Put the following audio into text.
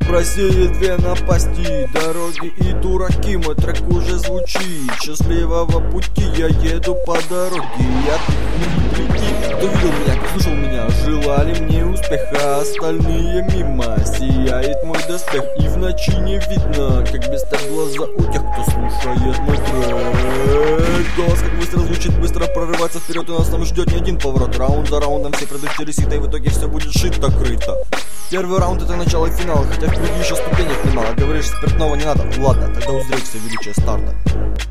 В России две напасти, дороги и дураки. Мой трек уже звучит. Счастливого пути, я еду по дороге. Я тут не прийти. Кто видел меня, кто слушал меня, желали мне успеха. Остальные мимо, сияет мой доспех. И в ночи не видно, как блестят глаза у тех, кто слушает мой трек. Голос как быстро звучит, быстро прорывается вперед. И нас там ждет не один поворот. Раунд за раундом все предыдущие реситы, и в итоге все будет шито-крыто. Первый раунд — это начало финала, хотя впереди еще ступенек немало. Говоришь, спиртного не надо, ладно, тогда узреть все величие старта.